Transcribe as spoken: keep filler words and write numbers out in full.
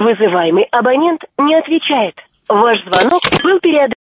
Вызываемый абонент не отвечает. Ваш звонок был переадресован.